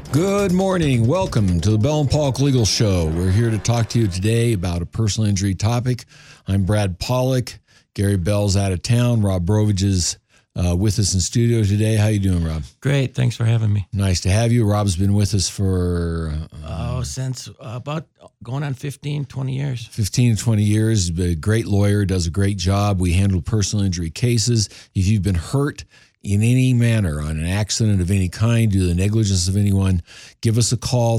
Good morning. Welcome to the Bell and Pollock Legal Show. We're here to talk to you today about a personal injury topic. I'm Brad Pollock. Gary Bell's out of town. Rob Brovich is with us in studio today. How you doing, Rob? Great. Thanks for having me. Nice to have you. Rob's been with us for... since about going on 15, 20 years. 15 to 20 years. A great lawyer, does a great job. We handle personal injury cases. If you've been hurt in any manner on an accident of any kind due to the negligence of anyone, give us a call,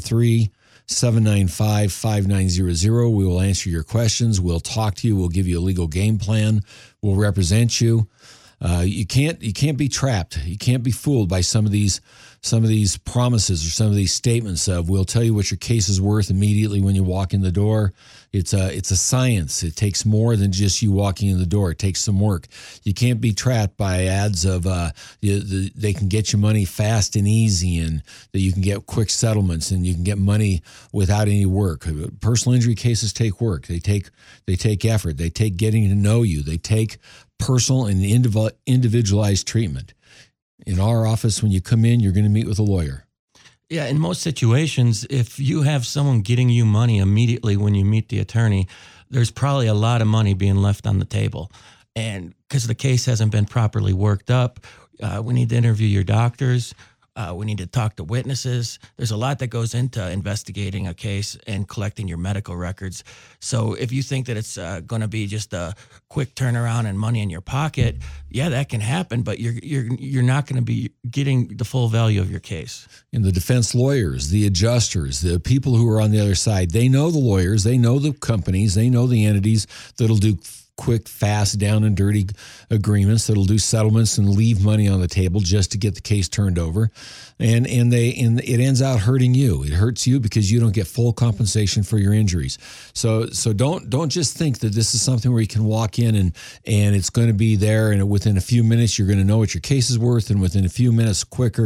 303-795-5900. We will answer your questions. We'll talk to you. We'll give you a legal game plan. We'll represent you. You can't be trapped. You can't be fooled by some of these promises or some of these statements of we'll tell you what your case is worth immediately when you walk in the door. It's a science. It takes more than just you walking in the door. It takes some work. You can't be trapped by ads of they can get you money fast and easy, and that you can get quick settlements and you can get money without any work. Personal injury cases take work. They take effort. They take getting to know you. They take personal and individualized treatment. In our office, when you come in, you're going to meet with a lawyer. Yeah, in most situations, if you have someone getting you money immediately when you meet the attorney, there's probably a lot of money being left on the table. And because the case hasn't been properly worked up, we need to interview your doctors. We need to talk to witnesses. There's a lot that goes into investigating a case and collecting your medical records. So if you think that it's going to be just a quick turnaround and money in your pocket, yeah, that can happen, but you're not going to be getting the full value of your case. And the defense lawyers, the adjusters, the people who are on the other side, they know the lawyers, they know the companies, they know the entities that'll do quick, fast, down and dirty agreements that'll do settlements and leave money on the table just to get the case turned over. And it ends out hurting you. It hurts you because you don't get full compensation for your injuries. So don't just think that this is something where you can walk in and it's going to be there, and within a few minutes you're going to know what your case is worth, and within a few minutes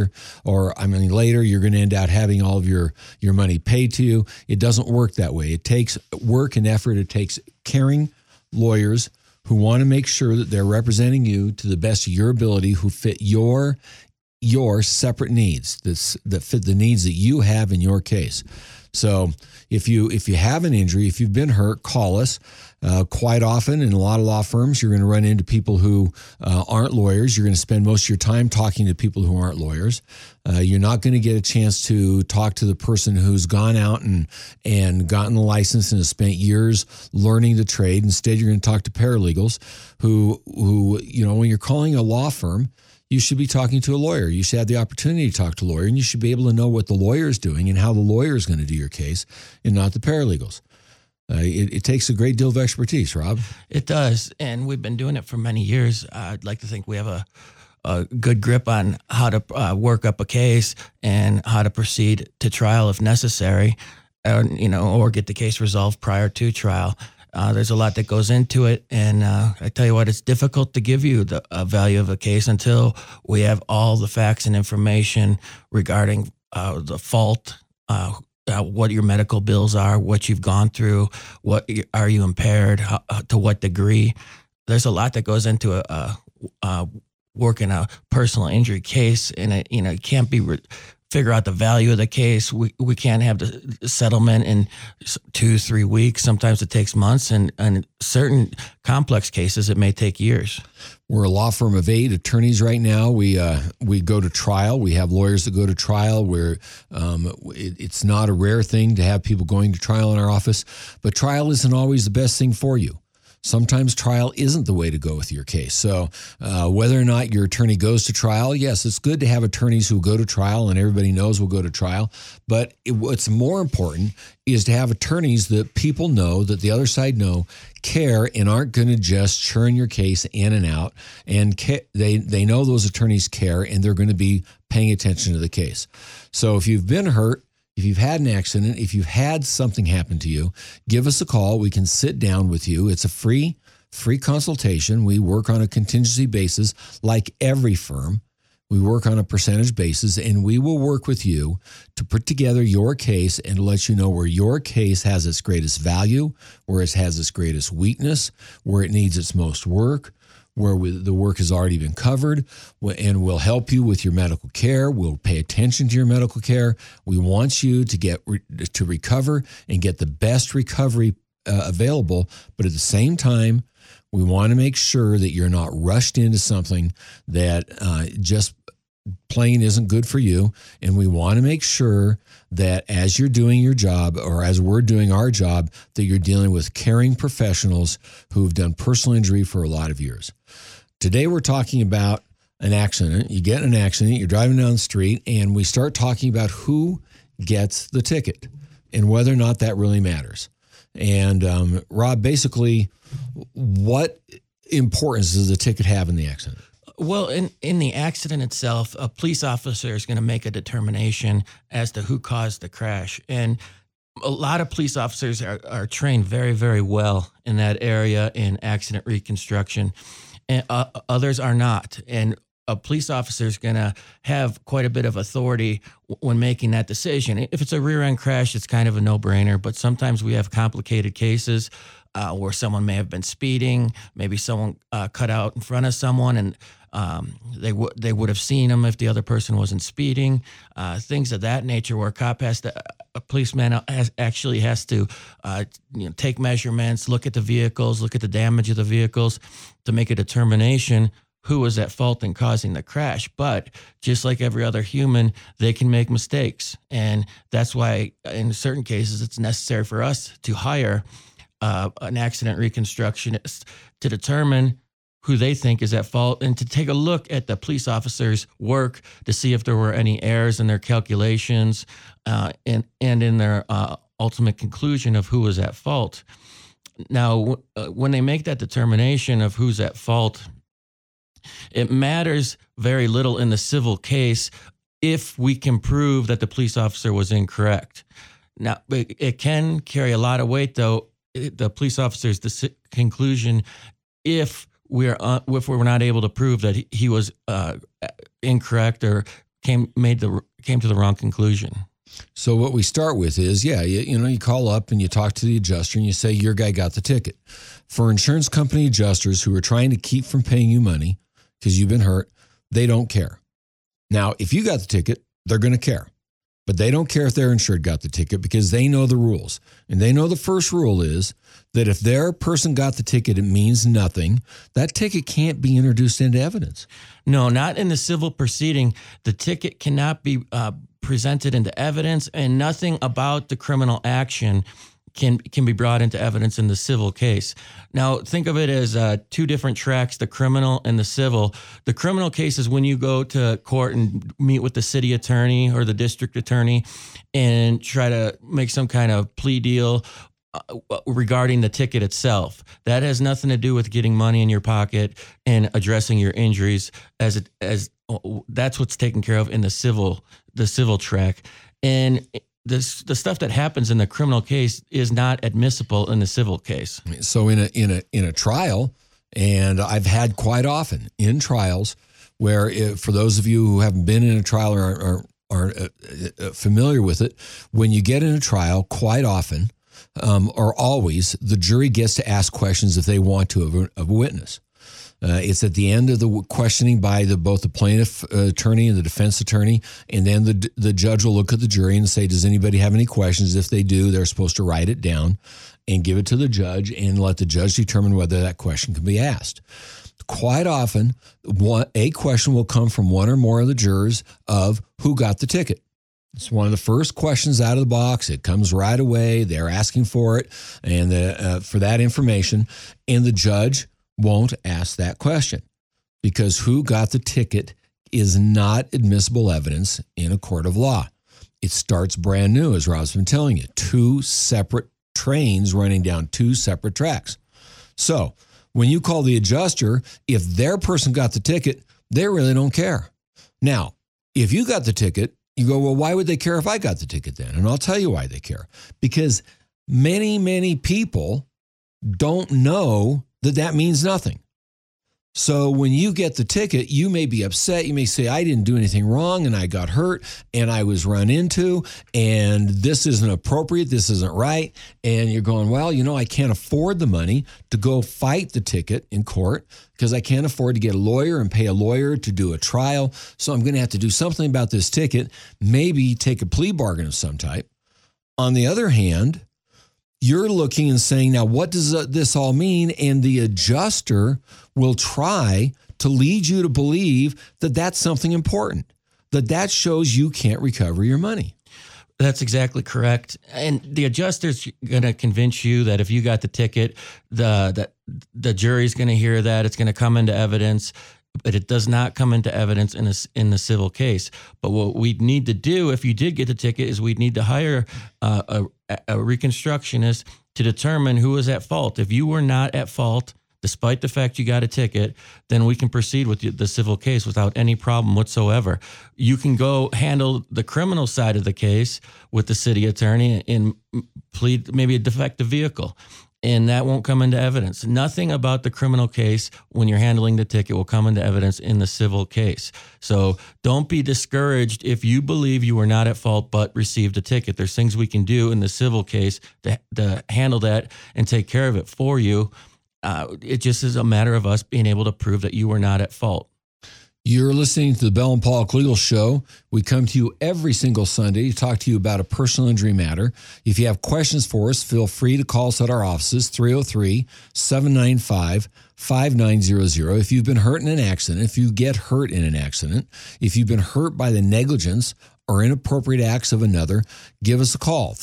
later you're going to end out having all of your money paid to you. It doesn't work that way. It takes work and effort. It takes caring lawyers who want to make sure that they're representing you to the best of your ability, who fit your separate needs, that fit the needs that you have in your case. So if you have an injury, if you've been hurt, call us. Quite often in a lot of law firms, you're going to run into people who aren't lawyers. You're going to spend most of your time talking to people who aren't lawyers. You're not going to get a chance to talk to the person who's gone out and gotten the license and has spent years learning the trade. Instead, you're going to talk to paralegals who when you're calling a law firm, you should be talking to a lawyer. You should have the opportunity to talk to a lawyer, and you should be able to know what the lawyer is doing and how the lawyer is going to do your case, and not the paralegals. It takes a great deal of expertise, Rob. It does, and we've been doing it for many years. I'd like to think we have a good grip on how to work up a case and how to proceed to trial if necessary, or get the case resolved prior to trial. There's a lot that goes into it, and I tell you what, it's difficult to give you the value of a case until we have all the facts and information regarding the fault, what your medical bills are, what you've gone through, are you impaired, to what degree. There's a lot that goes into working a personal injury case, and it can't be figure out the value of the case. We can't have the settlement in 2-3 weeks. Sometimes it takes months, and certain complex cases it may take years. We're a law firm of 8 attorneys right now. We go to trial. We have lawyers that go to trial. It's not a rare thing to have people going to trial in our office, but trial isn't always the best thing for you. Sometimes trial isn't the way to go with your case. So whether or not your attorney goes to trial, yes, it's good to have attorneys who go to trial, and everybody knows will go to trial. But what's more important is to have attorneys that people know, that the other side care, and aren't going to just churn your case in and out. And they know those attorneys care, and they're going to be paying attention to the case. So if you've been hurt, if you've had an accident, if you've had something happen to you, give us a call. We can sit down with you. It's a free consultation. We work on a contingency basis like every firm. We work on a percentage basis, and we will work with you to put together your case and to let you know where your case has its greatest value, where it has its greatest weakness, where it needs its most work, where the work has already been covered, and we'll help you with your medical care. We'll pay attention to your medical care. We want you to recover and get the best recovery available, but at the same time, we want to make sure that you're not rushed into something that just plain isn't good for you. And we want to make sure that as you're doing your job, or as we're doing our job, that you're dealing with caring professionals who've done personal injury for a lot of years. Today, we're talking about an accident. You get in an accident, you're driving down the street, and we start talking about who gets the ticket and whether or not that really matters. And Rob, basically, what importance does the ticket have in the accident? Well, in the accident itself, a police officer is going to make a determination as to who caused the crash. And a lot of police officers are trained very, very well in that area in accident reconstruction, and others are not. And a police officer is going to have quite a bit of authority when making that decision. If it's a rear-end crash, it's kind of a no-brainer, but sometimes we have complicated cases where someone may have been speeding, maybe someone cut out in front of someone, and they would have seen them if the other person wasn't speeding, things of that nature, where a policeman actually has to take measurements, look at the vehicles, look at the damage of the vehicles to make a determination who was at fault in causing the crash. But just like every other human, they can make mistakes. And that's why in certain cases, it's necessary for us to hire an accident reconstructionist to determine who they think is at fault and to take a look at the police officer's work to see if there were any errors in their calculations and in their ultimate conclusion of who was at fault. Now, when they make that determination of who's at fault, it matters very little in the civil case if we can prove that the police officer was incorrect. Now, it can carry a lot of weight, though, the police officer's conclusion if we're not able to prove that he was incorrect or came to the wrong conclusion. So what we start with is, you call up and you talk to the adjuster and you say your guy got the ticket. For insurance company adjusters who are trying to keep from paying you money because you've been hurt, they don't care. Now, if you got the ticket, they're going to care. But they don't care if their insured got the ticket because they know the rules. And they know the first rule is that if their person got the ticket, it means nothing. That ticket can't be introduced into evidence. No, not in the civil proceeding. The ticket cannot be presented into evidence, and nothing about the criminal action can be brought into evidence in the civil case. Now, think of it as two different tracks, the criminal and the civil. The criminal case is when you go to court and meet with the city attorney or the district attorney and try to make some kind of plea deal regarding the ticket itself. That has nothing to do with getting money in your pocket and addressing your injuries as that's what's taken care of in the civil track. And the stuff that happens in the criminal case is not admissible in the civil case. So in a trial, and I've had quite often in trials where, for those of you who haven't been in a trial or are familiar with it, when you get in a trial, quite often or always, the jury gets to ask questions if they want to of a witness. It's at the end of the questioning by both the plaintiff attorney and the defense attorney, and then the judge will look at the jury and say, does anybody have any questions? If they do, they're supposed to write it down and give it to the judge and let the judge determine whether that question can be asked. Quite often, a question will come from one or more of the jurors of who got the ticket. It's one of the first questions out of the box. It comes right away. They're asking for it and for that information, and the judge won't ask that question because who got the ticket is not admissible evidence in a court of law. It starts brand new, as Rob's been telling you, two separate trains running down two separate tracks. So when you call the adjuster, if their person got the ticket, they really don't care. Now, if you got the ticket, you go, well, why would they care if I got the ticket then? And I'll tell you why they care. Because many, many people don't know that means nothing. So when you get the ticket, you may be upset. You may say, I didn't do anything wrong and I got hurt and I was run into and this isn't appropriate. This isn't right. And you're going, well, I can't afford the money to go fight the ticket in court because I can't afford to get a lawyer and pay a lawyer to do a trial. So I'm going to have to do something about this ticket, maybe take a plea bargain of some type. On the other hand, you're looking and saying, now, what does this all mean? And the adjuster will try to lead you to believe that that's something important, that shows you can't recover your money. That's exactly correct. And the adjuster's going to convince you that if you got the ticket, the jury's going to hear that. It's going to come into evidence. But it does not come into evidence in the civil case. But what we'd need to do if you did get the ticket is we'd need to hire a reconstructionist to determine who was at fault. If you were not at fault, despite the fact you got a ticket, then we can proceed with the civil case without any problem whatsoever. You can go handle the criminal side of the case with the city attorney and plead maybe a defective vehicle. And that won't come into evidence. Nothing about the criminal case when you're handling the ticket will come into evidence in the civil case. So don't be discouraged if you believe you were not at fault but received a ticket. There's things we can do in the civil case to handle that and take care of it for you. It just is a matter of us being able to prove that you were not at fault. You're listening to the Bell and Pollock Legal Show. We come to you every single Sunday to talk to you about a personal injury matter. If you have questions for us, feel free to call us at our offices, 303-795-5900. If you've been hurt in an accident, if you get hurt in an accident, if you've been hurt by the negligence or inappropriate acts of another, give us a call,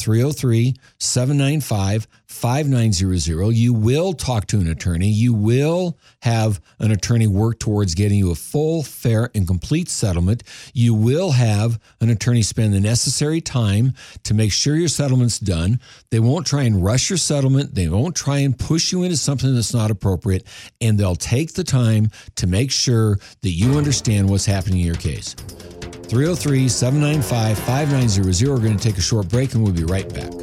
303-795-5900. You will talk to an attorney. You will have an attorney work towards getting you a full, fair, and complete settlement. You will have an attorney spend the necessary time to make sure your settlement's done. They won't try and rush your settlement. They won't try and push you into something that's not appropriate, and they'll take the time to make sure that you understand what's happening in your case. 303-795-5900. We're going to take a short break and we'll be right back.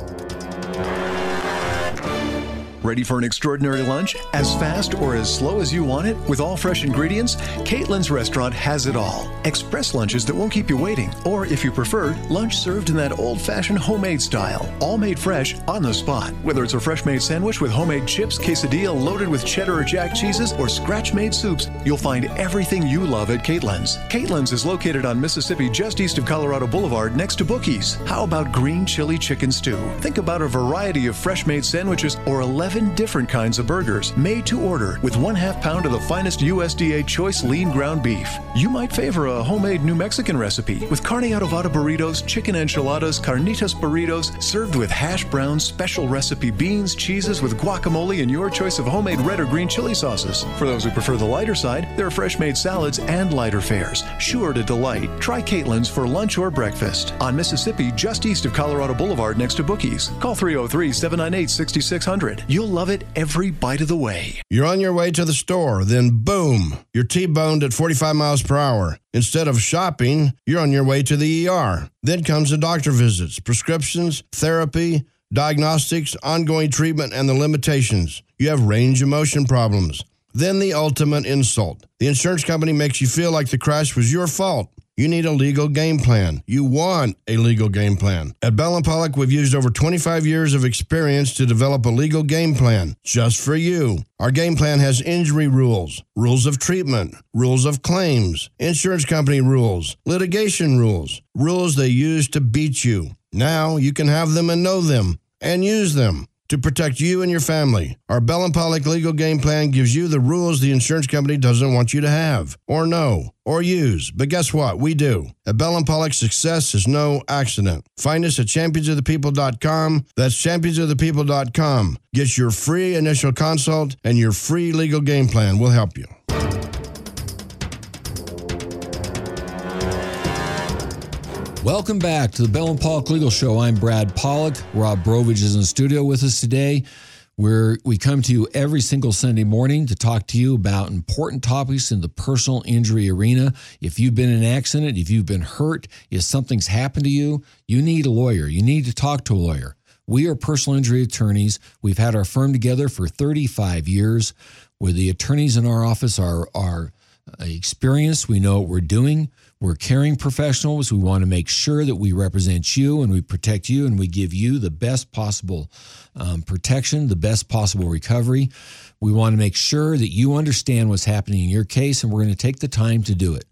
Ready for an extraordinary lunch? As fast or as slow as you want it? With all fresh ingredients? Caitlin's Restaurant has it all. Express lunches that won't keep you waiting. Or if you prefer, lunch served in that old-fashioned homemade style. All made fresh on the spot. Whether it's a fresh-made sandwich with homemade chips, quesadilla loaded with cheddar or jack cheeses, or scratch-made soups, you'll find everything you love at Caitlin's. Caitlin's is located on Mississippi just east of Colorado Boulevard next to Bookies. How about green chili chicken stew? Think about a variety of fresh-made sandwiches or 11 different kinds of burgers made to order with 1/2 pound of the finest USDA choice lean ground beef. You might favor a homemade New Mexican recipe with carne adobada burritos, chicken enchiladas, carnitas burritos, served with hash browns, special recipe beans, cheeses with guacamole, and your choice of homemade red or green chili sauces. For those who prefer the lighter side, there are fresh made salads and lighter fares, sure to delight. Try Caitlin's for lunch or breakfast on Mississippi, just east of Colorado Boulevard next to Bookies. Call 303-798-6600. You'll love it every bite of the way. You're on your way to the store, then boom, you're T-boned at 45 miles per hour. Instead of shopping, you're on your way to the ER. Then comes the doctor visits, prescriptions, therapy, diagnostics, ongoing treatment, and the limitations. You have range of motion problems. Then the ultimate insult. The insurance company makes you feel like the crash was your fault. You need a legal game plan. You want a legal game plan. At Bell & Pollock, we've used over 25 years of experience to develop a legal game plan just for you. Our game plan has injury rules, rules of treatment, rules of claims, insurance company rules, litigation rules, rules they use to beat you. Now you can have them and know them and use them to protect you and your family. Our Bell & Pollock legal game plan gives you the rules the insurance company doesn't want you to have, or know, or use. But guess what? We do. At Bell & Pollock, success is no accident. Find us at championsofthepeople.com. That's championsofthepeople.com. Get your free initial consult and your free legal game plan. We'll help you. Welcome back to the Bell & Pollock Legal Show. I'm Brad Pollock. Rob Brovich is in the studio with us today. We come to you every single Sunday morning to talk to you about important topics in the personal injury arena. If you've been in an accident, if you've been hurt, if something's happened to you, you need a lawyer. You need to talk to a lawyer. We are personal injury attorneys. We've had our firm together for 35 years. where the attorneys in our office are experienced. We know what we're doing. We're caring professionals. We want to make sure that we represent you and we protect you and we give you the best possible protection, the best possible recovery. We want to make sure that you understand what's happening in your case, and we're going to take the time to do it.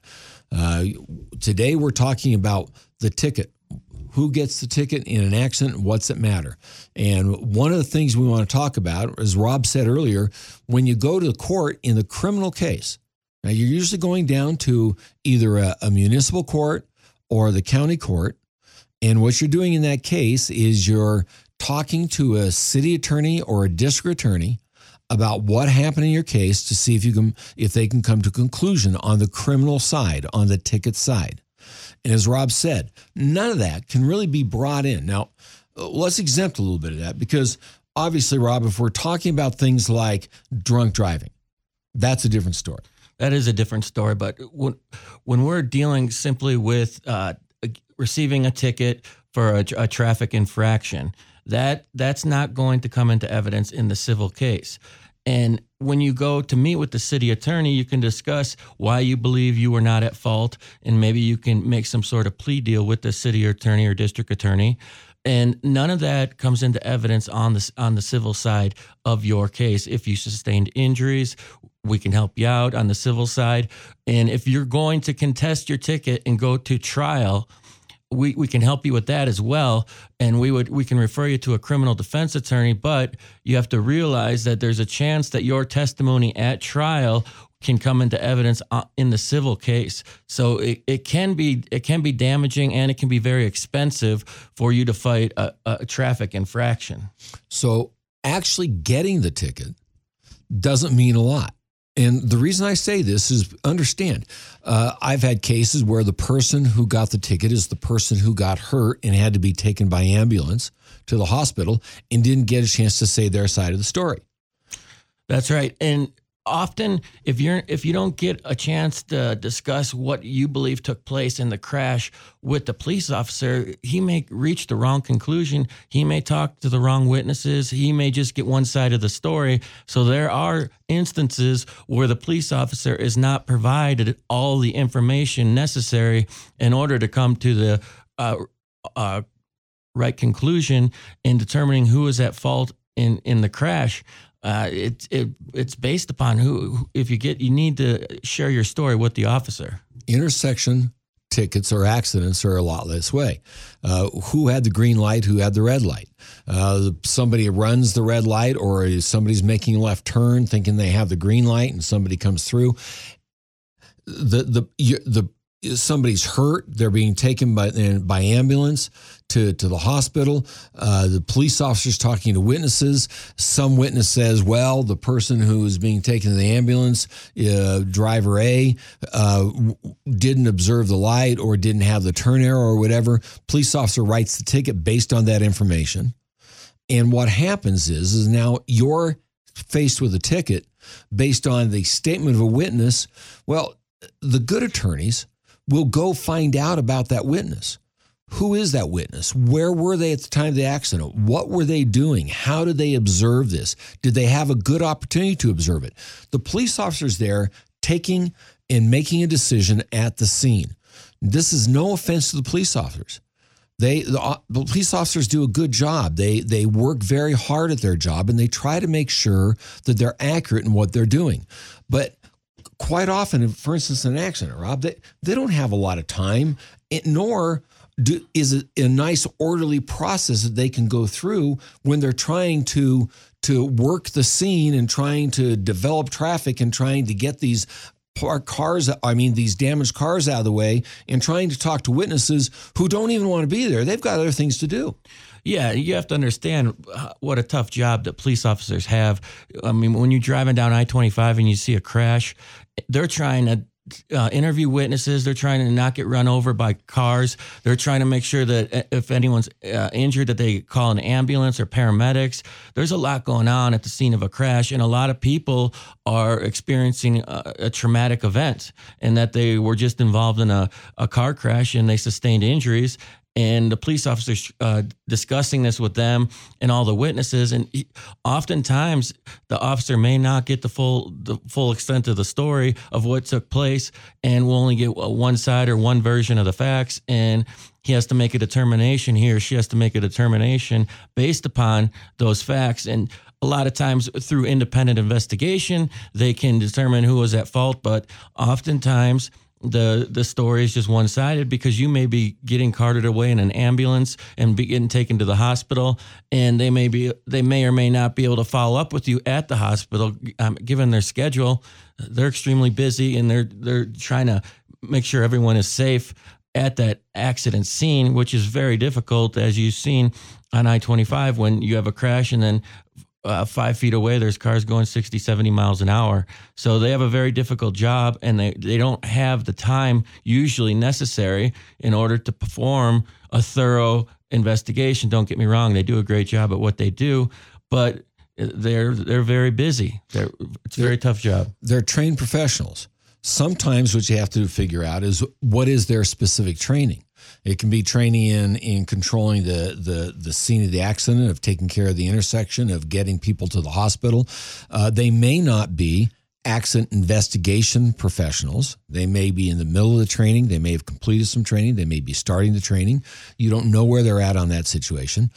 Today, we're talking about the ticket. Who gets the ticket in an accident? What's it matter? And one of the things we want to talk about, as Rob said earlier, when you go to the court in the criminal case, now, you're usually going down to either a municipal court or the county court. And what you're doing in that case is you're talking to a city attorney or a district attorney about what happened in your case to see if they can come to a conclusion on the criminal side, on the ticket side. And as Rob said, none of that can really be brought in. Now, let's exempt a little bit of that because obviously, Rob, if we're talking about things like drunk driving, that's a different story. That is a different story, but when we're dealing simply with receiving a ticket for a traffic infraction, that's not going to come into evidence in the civil case. And when you go to meet with the city attorney, you can discuss why you believe you were not at fault, and maybe you can make some sort of plea deal with the city attorney or district attorney. And none of that comes into evidence on the civil side of your case. If you sustained injuries, we can help you out on the civil side. And if you're going to contest your ticket and go to trial, we can help you with that as well. And we can refer you to a criminal defense attorney, but you have to realize that there's a chance that your testimony at trial can come into evidence in the civil case. So it can be damaging, and it can be very expensive for you to fight a traffic infraction. So actually getting the ticket doesn't mean a lot. And the reason I say this is understand, I've had cases where the person who got the ticket is the person who got hurt and had to be taken by ambulance to the hospital and didn't get a chance to say their side of the story. That's right. And often if you don't get a chance to discuss what you believe took place in the crash with the police officer, he may reach the wrong conclusion. He may talk to the wrong witnesses. He may just get one side of the story. So there are instances where the police officer is not provided all the information necessary in order to come to the right conclusion in determining who is at fault in the crash. It's based upon you need to share your story with the officer. Intersection tickets or accidents are a lot this way. Who had the green light? Who had the red light? Somebody runs the red light, or somebody's making a left turn thinking they have the green light and somebody comes through. Somebody's hurt. They're being taken by ambulance to the hospital. The police officer's talking to witnesses. Some witness says, well, the person who is being taken to the ambulance, driver A, didn't observe the light or didn't have the turn arrow or whatever. Police officer writes the ticket based on that information. And what happens is now you're faced with a ticket based on the statement of a witness. Well, the good attorneys will go find out about that witness. Who is that witness? Where were they at the time of the accident? What were they doing? How did they observe this? Did they have a good opportunity to observe it? The police officer's there taking and making a decision at the scene. This is no offense to the police officers. The police officers do a good job. They work very hard at their job, and they try to make sure that they're accurate in what they're doing. But quite often, for instance, in an accident, Rob, they don't have a lot of time, nor is it a nice orderly process that they can go through when they're trying to work the scene and trying to develop traffic and trying to get these damaged cars out of the way and trying to talk to witnesses who don't even want to be there. They've got other things to do. Yeah, you have to understand what a tough job that police officers have. I mean, when you're driving down I-25 and you see a crash, they're trying to interview witnesses. They're trying to not get run over by cars. They're trying to make sure that if anyone's injured, that they call an ambulance or paramedics. There's a lot going on at the scene of a crash, and a lot of people are experiencing a traumatic event, and that they were just involved in a car crash and they sustained injuries. and the police officers discussing this with them and all the witnesses. And oftentimes the officer may not get the full extent of the story of what took place, and will only get one side or one version of the facts. And he has to make a determination, he or she has to make a determination based upon those facts. And a lot of times through independent investigation, they can determine who was at fault. But oftentimes the story is just one-sided, because you may be getting carted away in an ambulance and be getting taken to the hospital, and they may or may not be able to follow up with you at the hospital, given their schedule. They're extremely busy, and they're trying to make sure everyone is safe at that accident scene, which is very difficult, as you've seen on I-25 when you have a crash and then 5 feet away, there's cars going 60, 70 miles an hour. So they have a very difficult job, and they don't have the time usually necessary in order to perform a thorough investigation. Don't get me wrong. They do a great job at what they do, but they're very busy. It's a very tough job. They're trained professionals. Sometimes what you have to figure out is what is their specific training. It can be training in controlling the scene of the accident, of taking care of the intersection, of getting people to the hospital. They may not be accident investigation professionals. They may be in the middle of the training. They may have completed some training. They may be starting the training. You don't know where they're at on that situation.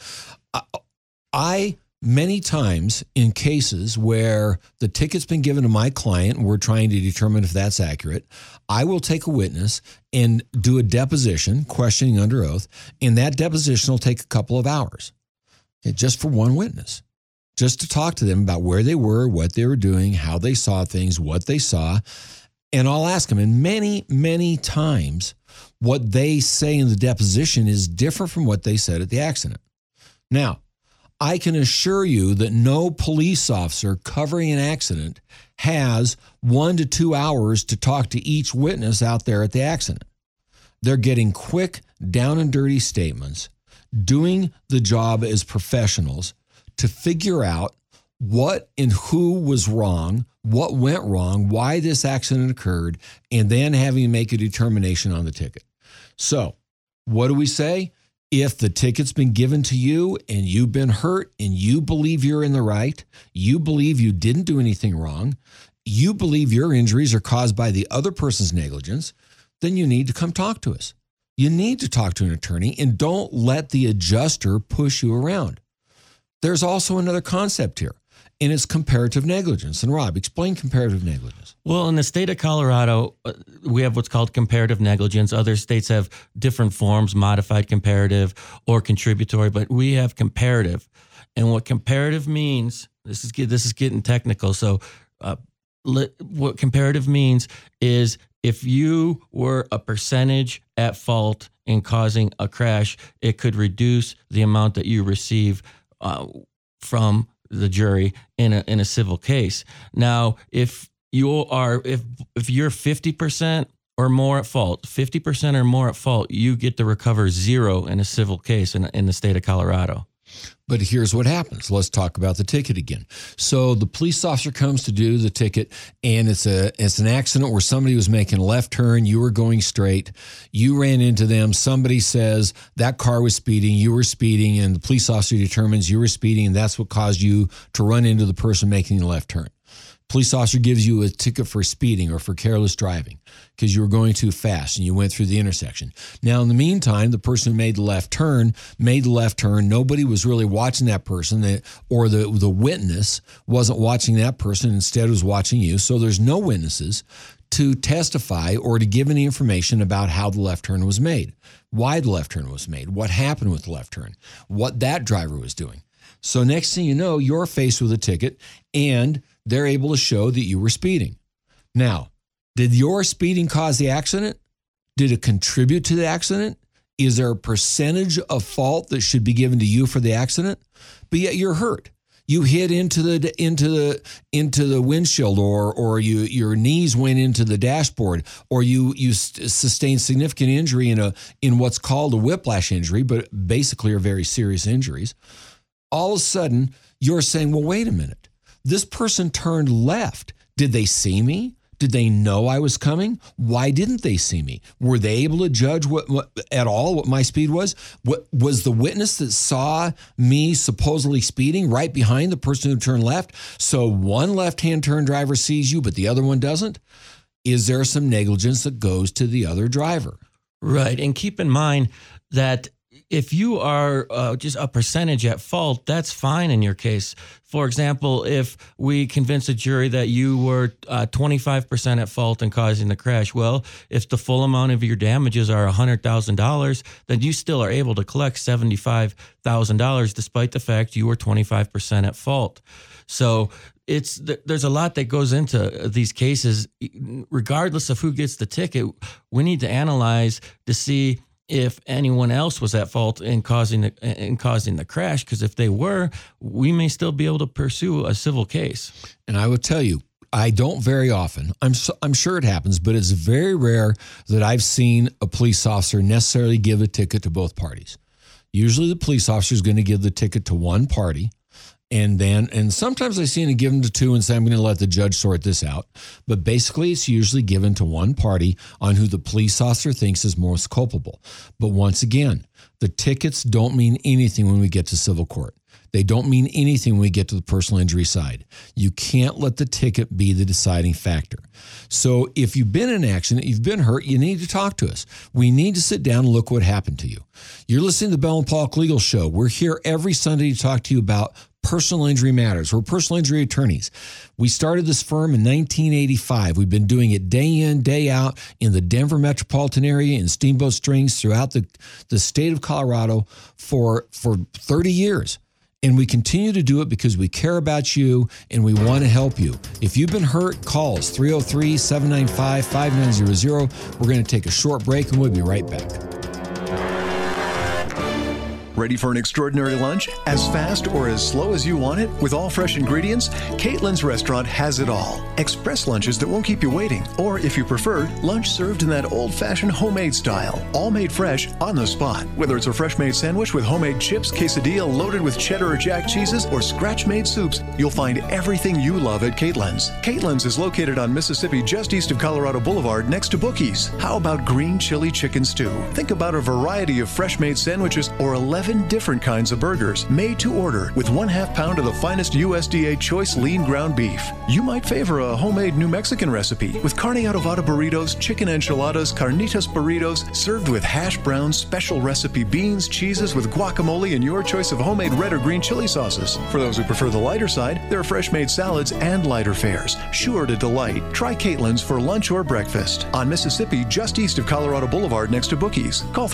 Many times in cases where the ticket's been given to my client and we're trying to determine if that's accurate, I will take a witness and do a deposition, questioning under oath, and that deposition will take a couple of hours, just for one witness, just to talk to them about where they were, what they were doing, how they saw things, what they saw. And I'll ask them, and many, many times what they say in the deposition is different from what they said at the accident. Now, I can assure you that no police officer covering an accident has 1 to 2 hours to talk to each witness out there at the accident. They're getting quick, down and dirty statements, doing the job as professionals to figure out what and who was wrong, what went wrong, why this accident occurred, and then having to make a determination on the ticket. So, what do we say? If the ticket's been given to you and you've been hurt and you believe you're in the right, you believe you didn't do anything wrong, you believe your injuries are caused by the other person's negligence, then you need to come talk to us. You need to talk to an attorney, and don't let the adjuster push you around. There's also another concept here, and it's comparative negligence. And Rob, explain comparative negligence. Well, in the state of Colorado, we have what's called comparative negligence. Other states have different forms, modified comparative or contributory, but we have comparative. And what comparative means, this is getting technical. So what comparative means is if you were a percentage at fault in causing a crash, it could reduce the amount that you receive from the jury in a civil case. Now, if you're 50% or more at fault, 50% or more at fault, you get to recover zero in a civil case in the state of Colorado. But here's what happens. Let's talk about the ticket again. So the police officer comes to do the ticket, and it's an accident where somebody was making a left turn. You were going straight. You ran into them. Somebody says that car was speeding. You were speeding, and the police officer determines you were speeding, and that's what caused you to run into the person making the left turn. Police officer gives you a ticket for speeding or for careless driving because you were going too fast and you went through the intersection. Now, in the meantime, the person who made the left turn. Nobody was really watching that person, or the witness wasn't watching that person. Instead, was watching you. So there's no witnesses to testify or to give any information about how the left turn was made, why the left turn was made, what happened with the left turn, what that driver was doing. So next thing you know, you're faced with a ticket, and they're able to show that you were speeding. Now, did your speeding cause the accident? Did it contribute to the accident? Is there a percentage of fault that should be given to you for the accident? But yet you're hurt. You hit into the windshield, or your knees went into the dashboard, or you sustained significant injury in what's called a whiplash injury, but basically are very serious injuries. All of a sudden, you're saying, well, wait a minute. This person turned left. Did they see me? Did they know I was coming? Why didn't they see me? Were they able to judge what my speed was? What was the witness that saw me supposedly speeding right behind the person who turned left? So one left-hand turn driver sees you, but the other one doesn't? Is there some negligence that goes to the other driver? Right. And keep in mind that if you are just a percentage at fault, that's fine in your case. For example, if we convince a jury that you were 25% at fault in causing the crash, well, if the full amount of your damages are $100,000, then you still are able to collect $75,000 despite the fact you were 25% at fault. So there's a lot that goes into these cases. Regardless of who gets the ticket, we need to analyze to see if anyone else was at fault in causing the crash, because if they were, we may still be able to pursue a civil case. And I would tell you, I don't very often. I'm sure it happens, but it's very rare that I've seen a police officer necessarily give a ticket to both parties. Usually the police officer is going to give the ticket to one party, and sometimes I see them give them to two and say, I'm going to let the judge sort this out. But basically, it's usually given to one party on who the police officer thinks is most culpable. But once again, the tickets don't mean anything when we get to civil court. They don't mean anything when we get to the personal injury side. You can't let the ticket be the deciding factor. So if you've been in an accident, you've been hurt, you need to talk to us. We need to sit down and look what happened to you. You're listening to the Bell and Pollock Legal Show. We're here every Sunday to talk to you about personal injury matters. We're personal injury attorneys. We started this firm in 1985. We've been doing it day in, day out in the Denver metropolitan area, in Steamboat Springs, throughout the state of Colorado for 30 years. And we continue to do it because we care about you and we want to help you. If you've been hurt, call us 303-795-5900. We're going to take a short break and we'll be right back. Ready for an extraordinary lunch? As fast or as slow as you want it? With all fresh ingredients? Caitlin's Restaurant has it all. Express lunches that won't keep you waiting. Or if you prefer, lunch served in that old-fashioned homemade style. All made fresh on the spot. Whether it's a fresh-made sandwich with homemade chips, quesadilla loaded with cheddar or jack cheeses, or scratch-made soups, you'll find everything you love at Caitlin's. Caitlin's is located on Mississippi just east of Colorado Boulevard next to Bookies. How about green chili chicken stew? Think about a variety of fresh-made sandwiches or 11 different kinds of burgers made to order with 1/2 pound of the finest USDA choice lean ground beef. You might favor a homemade New Mexican recipe with carne adobada burritos, chicken enchiladas, carnitas burritos, served with hash browns, special recipe beans, cheeses with guacamole, and your choice of homemade red or green chili sauces. For those who prefer the lighter side, there are fresh made salads and lighter fares, sure to delight. Try Caitlin's for lunch or breakfast on Mississippi, just east of Colorado Boulevard next to Bookies. Call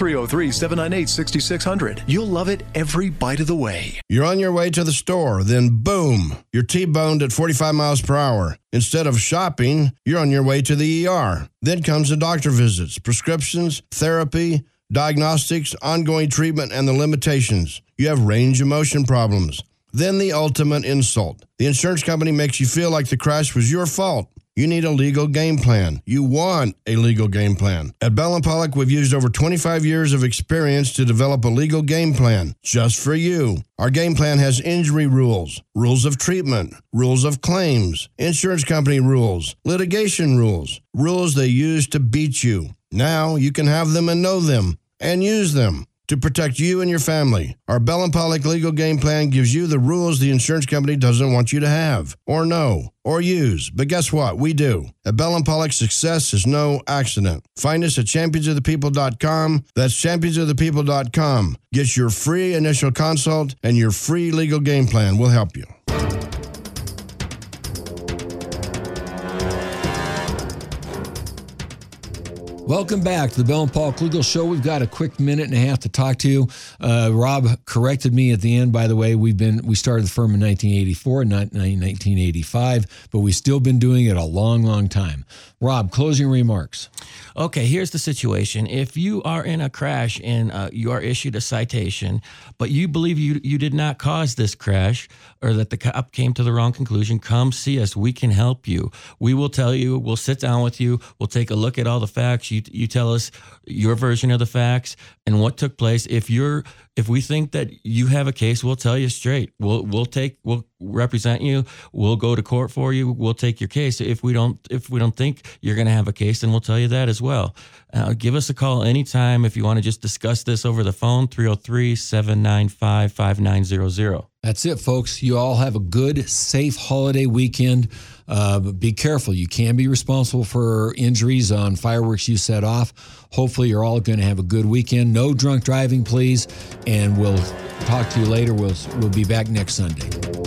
303-798-6600. You'll love it every bite of the way. You're on your way to the store, then boom, you're T-boned at 45 miles per hour. Instead of shopping, you're on your way to the ER. Then comes the doctor visits, prescriptions, therapy, diagnostics, ongoing treatment, and the limitations. You have range of motion problems. Then the ultimate insult. The insurance company makes you feel like the crash was your fault. You need a legal game plan. You want a legal game plan. At Bell & Pollock, we've used over 25 years of experience to develop a legal game plan just for you. Our game plan has injury rules, rules of treatment, rules of claims, insurance company rules, litigation rules, rules they use to beat you. Now you can have them and know them and use them to protect you and your family. Our Bell & Pollock legal game plan gives you the rules the insurance company doesn't want you to have, or know, or use. But guess what? We do. At Bell & Pollock, success is no accident. Find us at championsofthepeople.com. That's championsofthepeople.com. Get your free initial consult and your free legal game plan. We'll help you. Welcome back to the Bell and Pollock Legal Show. We've got a quick minute and a half to talk to you. Rob corrected me at the end, by the way. We started the firm in 1984, not 1985, but we've still been doing it a long, long time. Rob, closing remarks. Okay, here's the situation. If you are in a crash and you are issued a citation, but you believe you did not cause this crash or that the cop came to the wrong conclusion, come see us. We can help you. We will tell you. We'll sit down with you. We'll take a look at all the facts. You tell us your version of the facts and what took place. If If we think that you have a case, we'll tell you straight. We'll represent you. We'll go to court for you. We'll take your case. If we don't think you're going to have a case, then we'll tell you that as well. Give us a call anytime if you want to just discuss this over the phone, 303-795-5900. That's it, folks. You all have a good, safe holiday weekend. Be careful. You can be responsible for injuries on fireworks you set off. Hopefully, you're all going to have a good weekend. No drunk driving, please. And we'll talk to you later. We'll be back next Sunday.